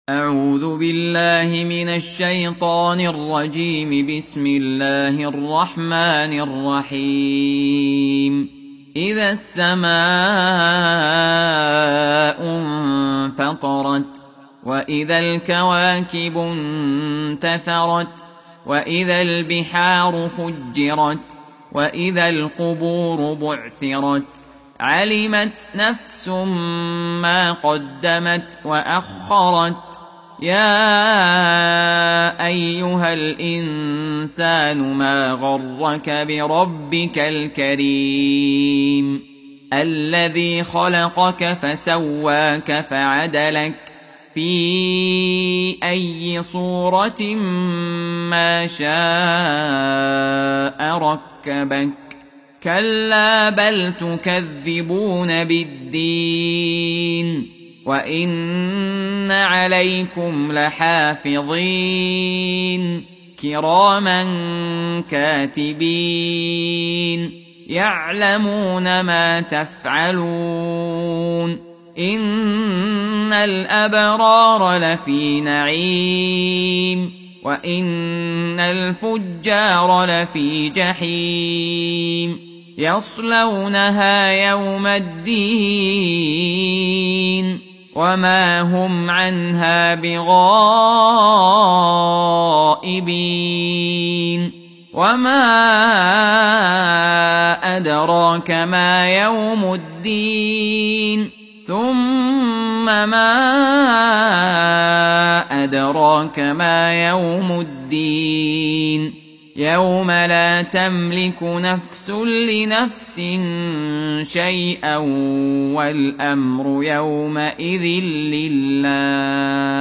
أعوذ بالله من الشيطان الرجيم. بسم الله الرحمن الرحيم. إذا السماء انفطرت، وإذا الكواكب انتثرت، وإذا البحار فجرت، وإذا القبور بعثرت، علمت نفس ما قدمت وأخرت. يا أيها الإنسان ما غرك بربك الكريم الذي خلقك فسواك فعدلك في أي صورة ما شاء ركبك. كلا بل تكذبون بالدين، وإن عليكم لحافظين كراما كاتبين يعلمون ما تفعلون. إن الأبرار لفي نعيم، وإن الفجار لفي جحيم يصلونها يوم الدين وما هم عنها بغائبين. وما أدراك ما يوم الدين، ثم ما أدراك ما يوم الدين. يوم لا تملك نفس لنفس شيئا والأمر يومئذ لله.